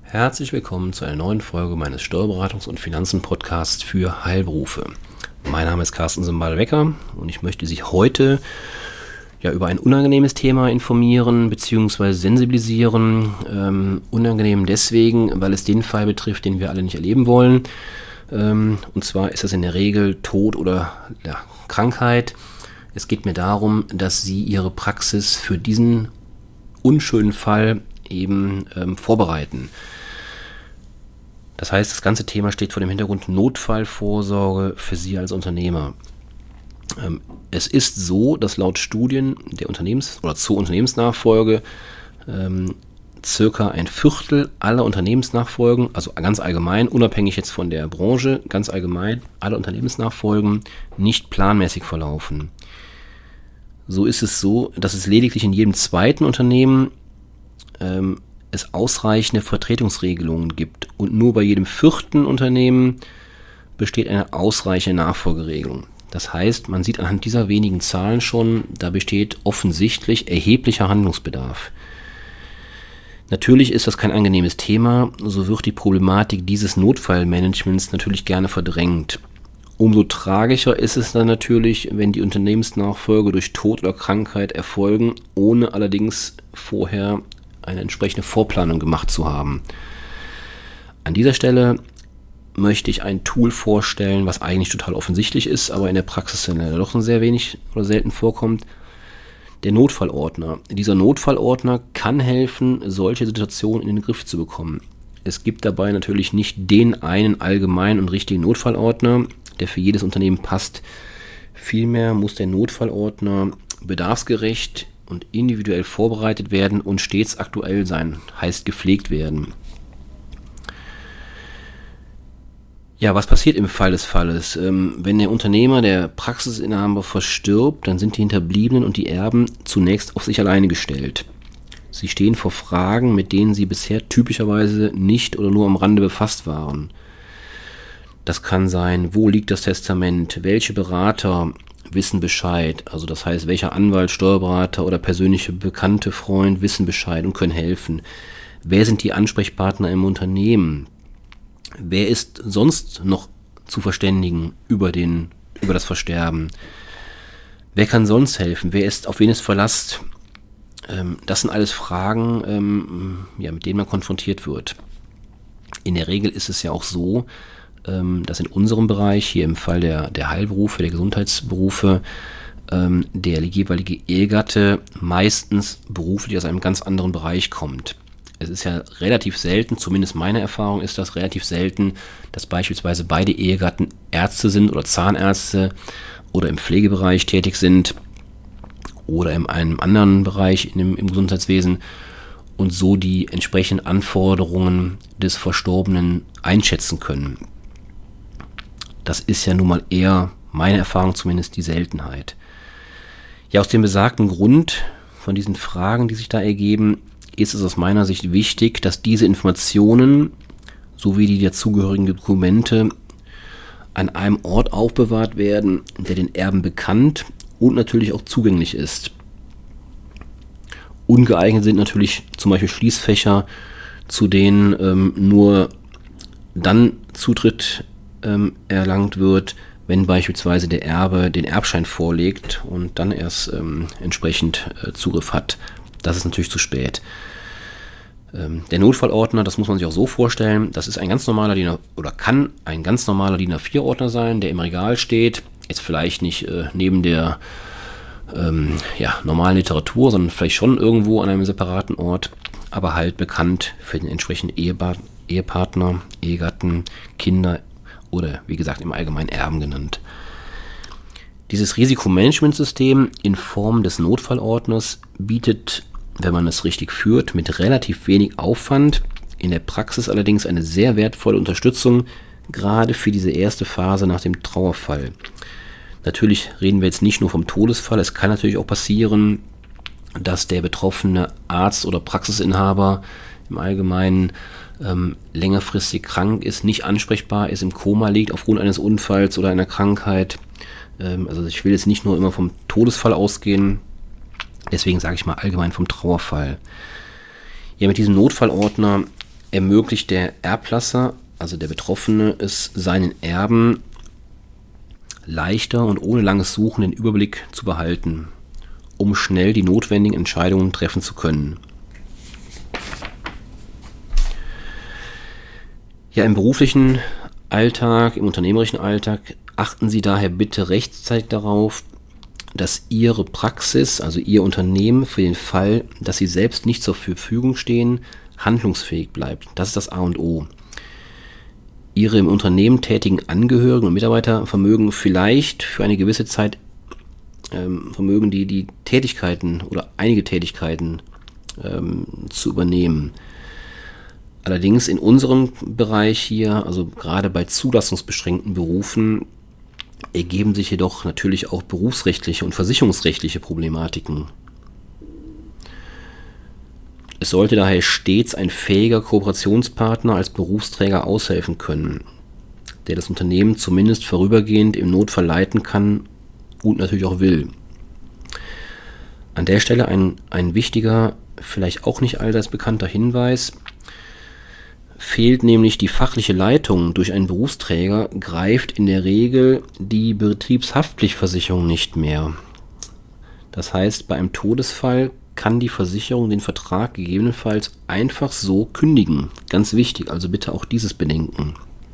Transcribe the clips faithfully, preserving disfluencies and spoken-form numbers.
Herzlich willkommen zu einer neuen Folge meines Steuerberatungs- und Finanzen-Podcasts für Heilberufe. Mein Name ist Carsten Simbal-Wecker und ich möchte Sie heute ja, über ein unangenehmes Thema informieren bzw. sensibilisieren. Ähm, unangenehm deswegen, weil es den Fall betrifft, den wir alle nicht erleben wollen. Ähm, und zwar ist das in der Regel Tod oder ja, Krankheit. Es geht mir darum, dass Sie Ihre Praxis für diesen unschönen Fall eben ähm, vorbereiten. Das heißt, das ganze Thema steht vor dem Hintergrund Notfallvorsorge für Sie als Unternehmer. Ähm, es ist so, dass laut Studien der Unternehmens- oder zur Unternehmensnachfolge ähm, circa ein Viertel aller Unternehmensnachfolgen, also ganz allgemein, unabhängig jetzt von der Branche, ganz allgemein, alle Unternehmensnachfolgen nicht planmäßig verlaufen. So ist es so, dass es lediglich in jedem zweiten Unternehmen ähm, es ausreichende Vertretungsregelungen gibt und nur bei jedem vierten Unternehmen besteht eine ausreichende Nachfolgeregelung. Das heißt, man sieht anhand dieser wenigen Zahlen schon, da besteht offensichtlich erheblicher Handlungsbedarf. Natürlich ist das kein angenehmes Thema, so wird die Problematik dieses Notfallmanagements natürlich gerne verdrängt. Umso tragischer ist es dann natürlich, wenn die Unternehmensnachfolge durch Tod oder Krankheit erfolgen, ohne allerdings vorher eine entsprechende Vorplanung gemacht zu haben. An dieser Stelle möchte ich ein Tool vorstellen, was eigentlich total offensichtlich ist, aber in der Praxis dann leider doch sehr wenig oder selten vorkommt. Der Notfallordner. Dieser Notfallordner kann helfen, solche Situationen in den Griff zu bekommen. Es gibt dabei natürlich nicht den einen allgemeinen und richtigen Notfallordner, der für jedes Unternehmen passt. Vielmehr muss der Notfallordner bedarfsgerecht und individuell vorbereitet werden und stets aktuell sein, heißt gepflegt werden. Ja, was passiert im Fall des Falles? Ähm, wenn der Unternehmer, der Praxisinhaber verstirbt, dann sind die Hinterbliebenen und die Erben zunächst auf sich alleine gestellt. Sie stehen vor Fragen, mit denen sie bisher typischerweise nicht oder nur am Rande befasst waren. Das kann sein, wo liegt das Testament, welche Berater wissen Bescheid, also das heißt, welcher Anwalt, Steuerberater oder persönliche bekannte Freund wissen Bescheid und können helfen. Wer sind die Ansprechpartner im Unternehmen? Wer ist sonst noch zu verständigen über, den, über das Versterben? Wer kann sonst helfen? Wer ist, auf wen ist Verlass? Ähm, das sind alles Fragen, ähm, ja, mit denen man konfrontiert wird. In der Regel ist es ja auch so, ähm, dass in unserem Bereich, hier im Fall der, der Heilberufe, der Gesundheitsberufe, ähm, der jeweilige Ehegatte meistens beruflich aus einem ganz anderen Bereich kommt. Es ist ja relativ selten, zumindest meine Erfahrung ist das relativ selten, dass beispielsweise beide Ehegatten Ärzte sind oder Zahnärzte oder im Pflegebereich tätig sind oder in einem anderen Bereich in dem, im Gesundheitswesen und so die entsprechenden Anforderungen des Verstorbenen einschätzen können. Das ist ja nun mal eher, meine Erfahrung zumindest, die Seltenheit. Ja, aus dem besagten Grund von diesen Fragen, die sich da ergeben, ist es aus meiner Sicht wichtig, dass diese Informationen sowie die dazugehörigen Dokumente an einem Ort aufbewahrt werden, der den Erben bekannt und natürlich auch zugänglich ist. Ungeeignet sind natürlich zum Beispiel Schließfächer, zu denen ähm, nur dann Zutritt ähm, erlangt wird, wenn beispielsweise der Erbe den Erbschein vorlegt und dann erst ähm, entsprechend äh, Zugriff hat. Das ist natürlich zu spät. Ähm, der Notfallordner, das muss man sich auch so vorstellen, das ist ein ganz normaler D I N A oder kann ein ganz normaler D I N A vier Ordner sein, der im Regal steht, jetzt vielleicht nicht äh, neben der ähm, ja, normalen Literatur, sondern vielleicht schon irgendwo an einem separaten Ort, aber halt bekannt für den entsprechenden Ehepa- Ehepartner, Ehegatten, Kinder oder wie gesagt im Allgemeinen Erben genannt. Dieses Risikomanagementsystem in Form des Notfallordners bietet, wenn man es richtig führt, mit relativ wenig Aufwand, in der Praxis allerdings eine sehr wertvolle Unterstützung, gerade für diese erste Phase nach dem Trauerfall. Natürlich reden wir jetzt nicht nur vom Todesfall, es kann natürlich auch passieren, dass der betroffene Arzt oder Praxisinhaber im Allgemeinen ähm, längerfristig krank ist, nicht ansprechbar ist, im Koma liegt aufgrund eines Unfalls oder einer Krankheit. Ähm, also ich will jetzt nicht nur immer vom Todesfall ausgehen, deswegen sage ich mal allgemein vom Trauerfall. Ja, mit diesem Notfallordner ermöglicht der Erblasser, also der Betroffene, es seinen Erben leichter und ohne langes Suchen den Überblick zu behalten, um schnell die notwendigen Entscheidungen treffen zu können. Ja, im beruflichen Alltag, im unternehmerischen Alltag achten Sie daher bitte rechtzeitig darauf, dass Ihre Praxis, also Ihr Unternehmen, für den Fall, dass Sie selbst nicht zur Verfügung stehen, handlungsfähig bleibt. Das ist das A und O. Ihre im Unternehmen tätigen Angehörigen und Mitarbeiter vermögen vielleicht für eine gewisse Zeit ähm, vermögen die, die Tätigkeiten oder einige Tätigkeiten ähm, zu übernehmen. Allerdings in unserem Bereich hier, also gerade bei zulassungsbeschränkten Berufen, ergeben sich jedoch natürlich auch berufsrechtliche und versicherungsrechtliche Problematiken. Es sollte daher stets ein fähiger Kooperationspartner als Berufsträger aushelfen können, der das Unternehmen zumindest vorübergehend im Notfall leiten kann und natürlich auch will. An der Stelle ein, ein wichtiger, vielleicht auch nicht allseits bekannter Hinweis: Fehlt nämlich die fachliche Leitung durch einen Berufsträger, greift in der Regel die Betriebshaftpflichtversicherung nicht mehr. Das heißt, bei einem Todesfall kann die Versicherung den Vertrag gegebenenfalls einfach so kündigen. Ganz wichtig, also bitte auch dieses bedenken.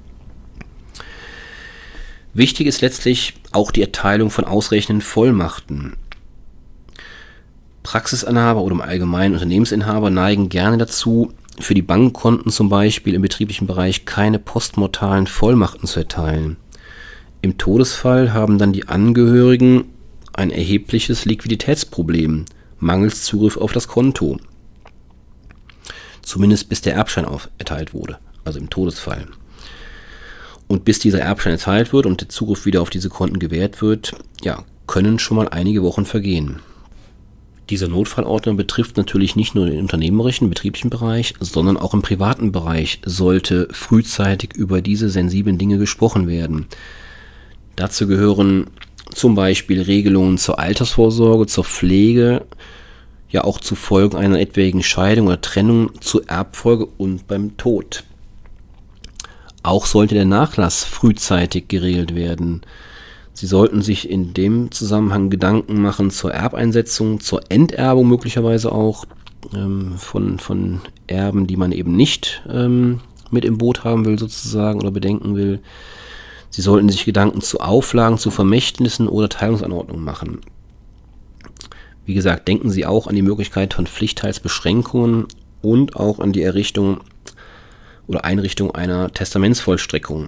Wichtig ist letztlich auch die Erteilung von ausreichenden Vollmachten. Praxisinhaber oder im Allgemeinen Unternehmensinhaber neigen gerne dazu, für die Bankkonten zum Beispiel im betrieblichen Bereich keine postmortalen Vollmachten zu erteilen. Im Todesfall haben dann die Angehörigen ein erhebliches Liquiditätsproblem, mangels Zugriff auf das Konto. Zumindest bis der Erbschein auf, erteilt wurde, also im Todesfall. Und bis dieser Erbschein erteilt wird und der Zugriff wieder auf diese Konten gewährt wird, ja, können schon mal einige Wochen vergehen. Dieser Notfallordner betrifft natürlich nicht nur den unternehmerischen, betrieblichen Bereich, sondern auch im privaten Bereich sollte frühzeitig über diese sensiblen Dinge gesprochen werden. Dazu gehören zum Beispiel Regelungen zur Altersvorsorge, zur Pflege, ja auch zu Folgen einer etwaigen Scheidung oder Trennung, zur Erbfolge und beim Tod. Auch sollte der Nachlass frühzeitig geregelt werden. Sie sollten sich in dem Zusammenhang Gedanken machen zur Erbeinsetzung, zur Enterbung möglicherweise auch ähm, von, von Erben, die man eben nicht ähm, mit im Boot haben will sozusagen oder bedenken will. Sie sollten sich Gedanken zu Auflagen, zu Vermächtnissen oder Teilungsanordnungen machen. Wie gesagt, denken Sie auch an die Möglichkeit von Pflichtteilsbeschränkungen und auch an die Errichtung oder Einrichtung einer Testamentsvollstreckung.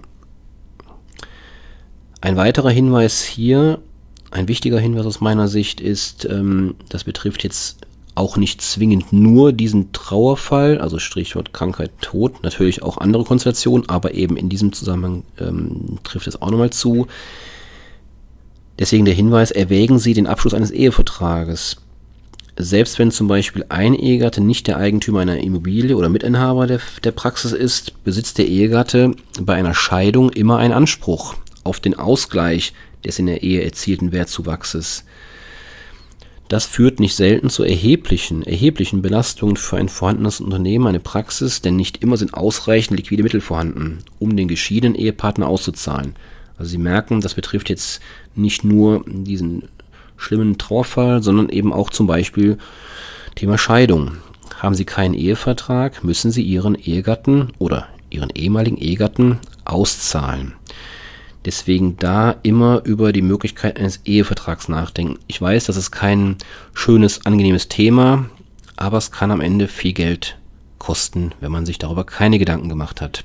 Ein weiterer Hinweis hier, ein wichtiger Hinweis aus meiner Sicht ist, ähm, das betrifft jetzt auch nicht zwingend nur diesen Trauerfall, also Stichwort Krankheit, Tod, natürlich auch andere Konstellationen, aber eben in diesem Zusammenhang ähm, trifft es auch nochmal zu. Deswegen der Hinweis: Erwägen Sie den Abschluss eines Ehevertrages. Selbst wenn zum Beispiel ein Ehegatte nicht der Eigentümer einer Immobilie oder Mitinhaber der, der Praxis ist, besitzt der Ehegatte bei einer Scheidung immer einen Anspruch auf den Ausgleich des in der Ehe erzielten Wertzuwachses. Das führt nicht selten zu erheblichen, erheblichen Belastungen für ein vorhandenes Unternehmen, eine Praxis, denn nicht immer sind ausreichend liquide Mittel vorhanden, um den geschiedenen Ehepartner auszuzahlen. Also Sie merken, das betrifft jetzt nicht nur diesen schlimmen Trauerfall, sondern eben auch zum Beispiel Thema Scheidung. Haben Sie keinen Ehevertrag, müssen Sie Ihren Ehegatten oder Ihren ehemaligen Ehegatten auszahlen. Deswegen da immer über die Möglichkeit eines Ehevertrags nachdenken. Ich weiß, das ist kein schönes, angenehmes Thema, aber es kann am Ende viel Geld kosten, wenn man sich darüber keine Gedanken gemacht hat.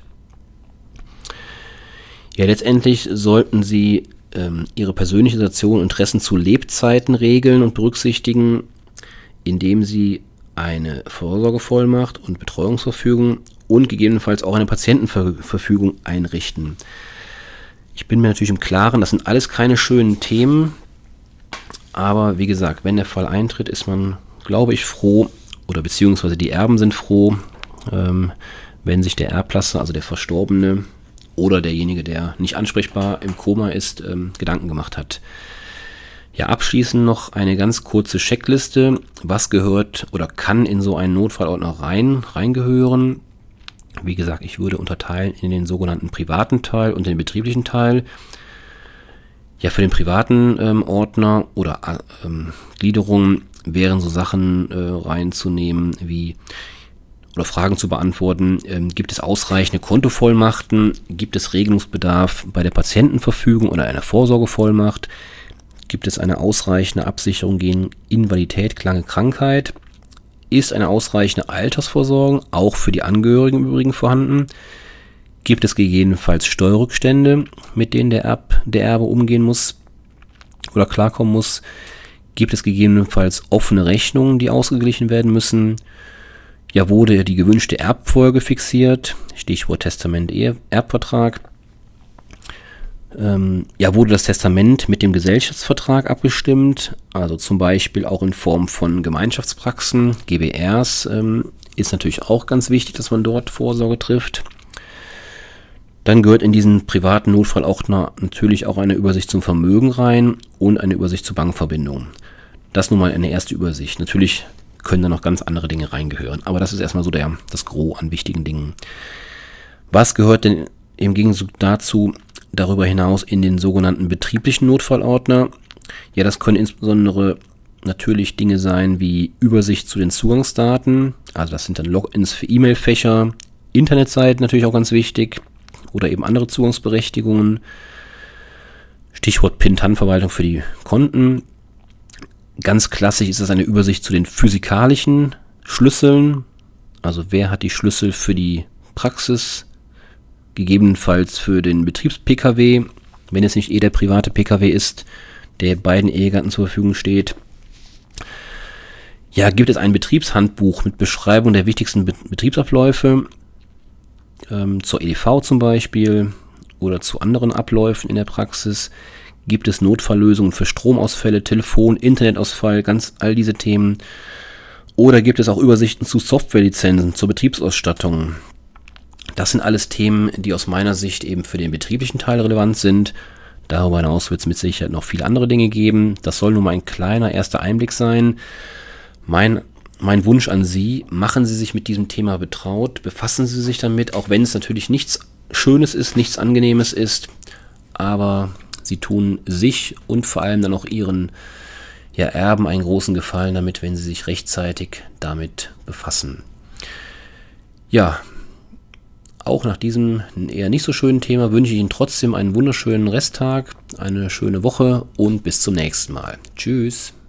Ja, letztendlich sollten Sie ähm, Ihre persönliche Situation und Interessen zu Lebzeiten regeln und berücksichtigen, indem Sie eine Vorsorgevollmacht und Betreuungsverfügung und gegebenenfalls auch eine Patientenverfügung einrichten. Ich bin mir natürlich im Klaren, das sind alles keine schönen Themen, aber wie gesagt, wenn der Fall eintritt, ist man, glaube ich, froh, oder beziehungsweise die Erben sind froh, ähm, wenn sich der Erblasser, also der Verstorbene oder derjenige, der nicht ansprechbar im Koma ist, ähm, Gedanken gemacht hat. Ja, abschließend noch eine ganz kurze Checkliste. Was gehört oder kann in so einen Notfallordner rein, reingehören? Wie gesagt, ich würde unterteilen in den sogenannten privaten Teil und den betrieblichen Teil. Ja, für den privaten ähm, Ordner oder ähm, Gliederung wären so Sachen äh, reinzunehmen wie oder Fragen zu beantworten. Ähm, gibt es ausreichende Kontovollmachten? Gibt es Regelungsbedarf bei der Patientenverfügung oder einer Vorsorgevollmacht? Gibt es eine ausreichende Absicherung gegen Invalidität, Kranke, Krankheit? Ist eine ausreichende Altersvorsorge auch für die Angehörigen im Übrigen vorhanden? Gibt es gegebenenfalls Steuerrückstände, mit denen der, Erb, der Erbe umgehen muss oder klarkommen muss? Gibt es gegebenenfalls offene Rechnungen, die ausgeglichen werden müssen? Ja, wurde die gewünschte Erbfolge fixiert? Stichwort Testament, Erbvertrag. Ähm, ja, wurde das Testament mit dem Gesellschaftsvertrag abgestimmt? Also zum Beispiel auch in Form von Gemeinschaftspraxen, G B Rs, ähm, ist natürlich auch ganz wichtig, dass man dort Vorsorge trifft. Dann gehört in diesen privaten Notfall auch na, natürlich auch eine Übersicht zum Vermögen rein und eine Übersicht zur Bankverbindung. Das nun mal eine erste Übersicht. Natürlich können da noch ganz andere Dinge reingehören, aber das ist erstmal so der, das Gros an wichtigen Dingen. Was gehört denn im Gegenzug dazu darüber hinaus in den sogenannten betrieblichen Notfallordner? Ja, das können insbesondere natürlich Dinge sein wie Übersicht zu den Zugangsdaten, also das sind dann Logins für E-Mail-Fächer, Internetseiten natürlich auch ganz wichtig oder eben andere Zugangsberechtigungen. Stichwort P I N-Verwaltung für die Konten. Ganz klassisch ist das eine Übersicht zu den physikalischen Schlüsseln, also wer hat die Schlüssel für die Praxis, gegebenenfalls für den Betriebs-P K W, wenn es nicht eh der private P K W ist, der beiden Ehegatten zur Verfügung steht. Ja, gibt es ein Betriebshandbuch mit Beschreibung der wichtigsten Be- Betriebsabläufe, ähm, zur E D V zum Beispiel oder zu anderen Abläufen in der Praxis. Gibt es Notfalllösungen für Stromausfälle, Telefon, Internetausfall, ganz all diese Themen. Oder gibt es auch Übersichten zu Softwarelizenzen, zur Betriebsausstattung. Das sind alles Themen, die aus meiner Sicht eben für den betrieblichen Teil relevant sind. Darüber hinaus wird es mit Sicherheit noch viele andere Dinge geben. Das soll nur mal ein kleiner erster Einblick sein. Mein, mein Wunsch an Sie, machen Sie sich mit diesem Thema betraut, befassen Sie sich damit, auch wenn es natürlich nichts Schönes ist, nichts Angenehmes ist, aber Sie tun sich und vor allem dann auch Ihren ja, Erben einen großen Gefallen damit, wenn Sie sich rechtzeitig damit befassen. Ja, auch nach diesem eher nicht so schönen Thema wünsche ich Ihnen trotzdem einen wunderschönen Resttag, eine schöne Woche und bis zum nächsten Mal. Tschüss.